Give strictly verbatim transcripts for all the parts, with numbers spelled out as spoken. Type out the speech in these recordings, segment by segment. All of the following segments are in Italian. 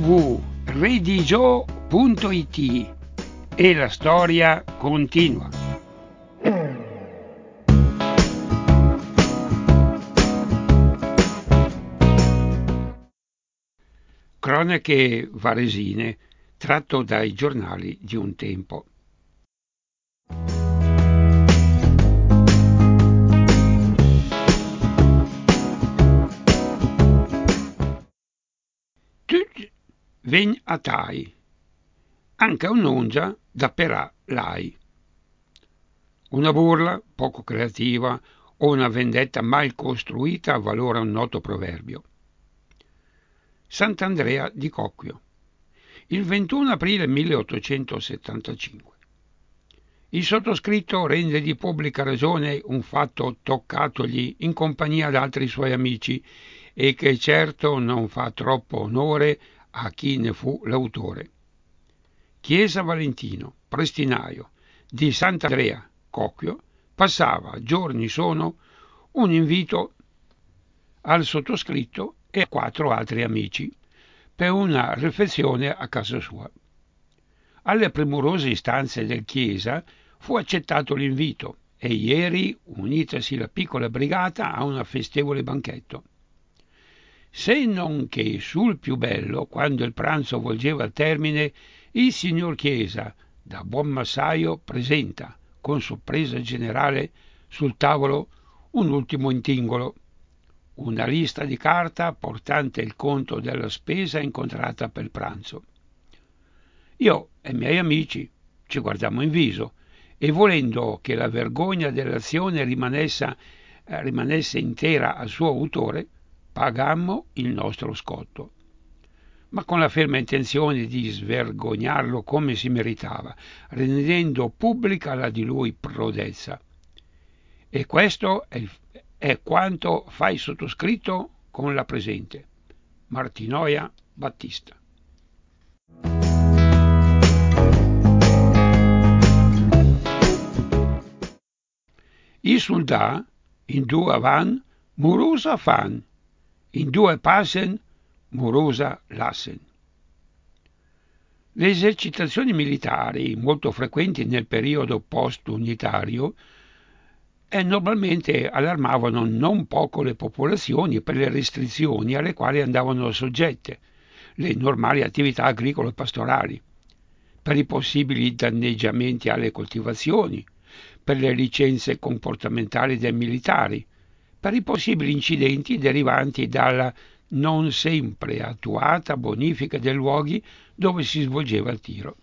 w punto redigio punto it e la storia continua. Cronache varesine, tratto dai giornali di un tempo. Tut ven a tai, anche un'ongia da perà l'hai. Una burla poco creativa o una vendetta mal costruita valora un noto proverbio. Sant'Andrea di Cocchio, il ventuno aprile milleottocentosettantacinque. Il sottoscritto rende di pubblica ragione un fatto toccatogli in compagnia d'altri suoi amici e che certo non fa troppo onore a chi ne fu l'autore. Chiesa Valentino, prestinaio di Sant'Andrea Cocchio, passava giorni sono un invito al sottoscritto e a quattro altri amici per una riflessione a casa sua. Alle premurose istanze del Chiesa fu accettato l'invito e ieri unitasi la piccola brigata a un festevole banchetto. Se non che sul più bello, quando il pranzo volgeva al termine, il signor Chiesa, da buon massaio, presenta, con sorpresa generale, sul tavolo un ultimo intingolo, una lista di carta portante il conto della spesa incontrata per il pranzo. Io e i miei amici ci guardammo in viso e volendo che la vergogna dell'azione rimanesse, eh, rimanesse intera al suo autore, pagammo il nostro scotto, ma con la ferma intenzione di svergognarlo come si meritava, rendendo pubblica la di lui prodezza. E questo è, il, è quanto fa il sottoscritto con la presente. Martinoia Battista. I soldà in due van murusa fan, in due passen murusa lassen. Le esercitazioni militari, molto frequenti nel periodo post-unitario, e normalmente allarmavano non poco le popolazioni per le restrizioni alle quali andavano soggette le normali attività agricolo-pastorali, per i possibili danneggiamenti alle coltivazioni, per le licenze comportamentali dei militari, per i possibili incidenti derivanti dalla non sempre attuata bonifica dei luoghi dove si svolgeva il tiro.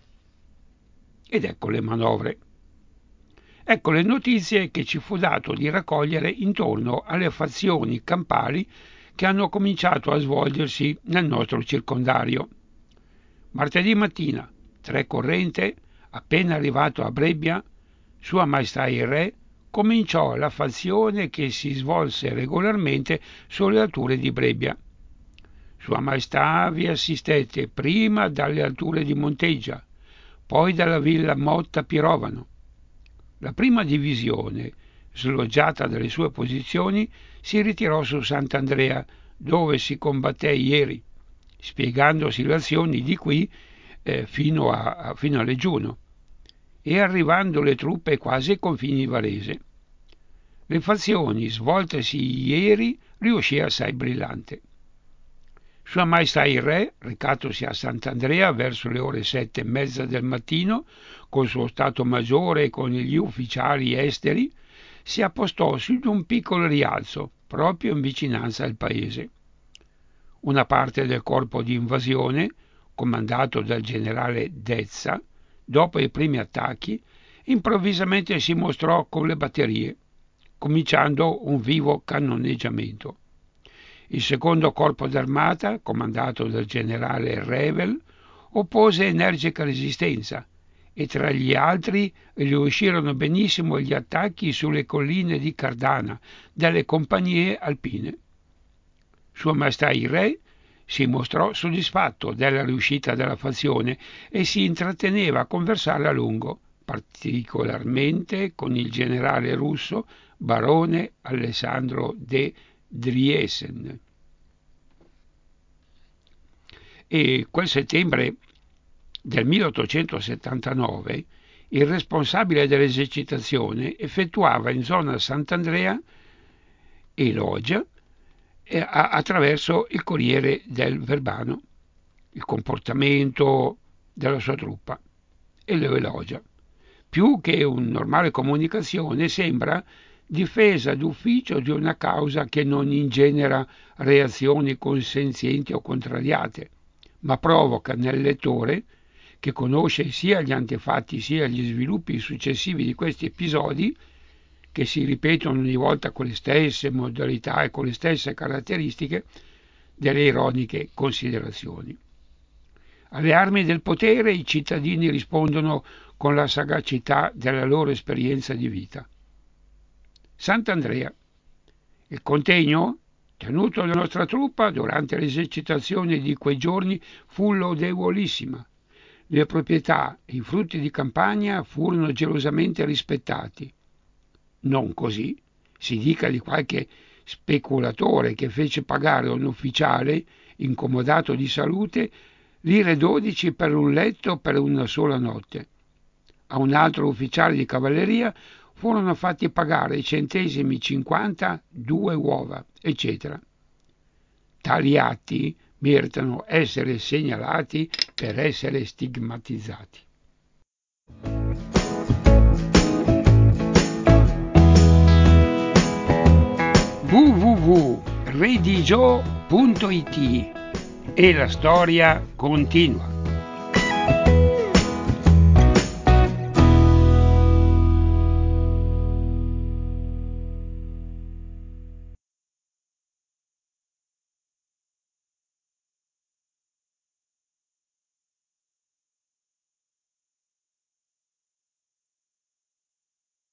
Ed ecco le manovre. Ecco le notizie che ci fu dato di raccogliere intorno alle fazioni campali che hanno cominciato a svolgersi nel nostro circondario. Martedì mattina, Tre Corrente, appena arrivato a Brebbia, Sua Maestà il Re cominciò la fazione che si svolse regolarmente sulle alture di Brebbia. Sua Maestà vi assistette prima dalle alture di Monteggia, poi dalla villa Motta Pirovano. La prima divisione, sloggiata dalle sue posizioni, si ritirò su Sant'Andrea, dove si combatté ieri, spiegandosi le azioni di qui eh, fino, a, fino a Leggiuno, e arrivando le truppe quasi ai confini varese. Le fazioni svoltesi ieri riuscì assai brillante. Sua Maestà il Re, recatosi a Sant'Andrea verso le ore sette e mezza del mattino, col suo Stato Maggiore e con gli ufficiali esteri, si appostò su di un piccolo rialzo, proprio in vicinanza al paese. Una parte del corpo di invasione, comandato dal generale Dezza, dopo i primi attacchi, improvvisamente si mostrò con le batterie, cominciando un vivo cannoneggiamento. Il secondo corpo d'armata, comandato dal generale Revel, oppose energica resistenza e tra gli altri riuscirono benissimo gli attacchi sulle colline di Cardana delle compagnie alpine. Sua Maestà il Re si mostrò soddisfatto della riuscita della fazione e si intratteneva a conversare a lungo, particolarmente con il generale russo barone Alessandro de Driesen. e quel settembre del milleottocentosettantanove il responsabile dell'esercitazione effettuava in zona Sant'Andrea e Loggia eh, attraverso il Corriere del Verbano il comportamento della sua truppa e lo elogia. Più che una normale comunicazione sembra difesa d'ufficio di una causa che non ingenera reazioni consenzienti o contrariate, ma provoca nel lettore, che conosce sia gli antefatti sia gli sviluppi successivi di questi episodi, che si ripetono ogni volta con le stesse modalità e con le stesse caratteristiche, delle ironiche considerazioni. Alle armi del potere i cittadini rispondono con la sagacità della loro esperienza di vita. Sant'Andrea. Il contegno tenuto dalla nostra truppa durante l'esercitazione di quei giorni fu lodevolissima. Le proprietà e i frutti di campagna furono gelosamente rispettati. Non così si dica di qualche speculatore che fece pagare a un ufficiale incomodato di salute lire dodici per un letto per una sola notte. A un altro ufficiale di cavalleria furono fatti pagare centesimi cinquanta due uova, eccetera. Tali atti meritano essere segnalati per essere stigmatizzati. w w w punto redigio punto it e la storia continua.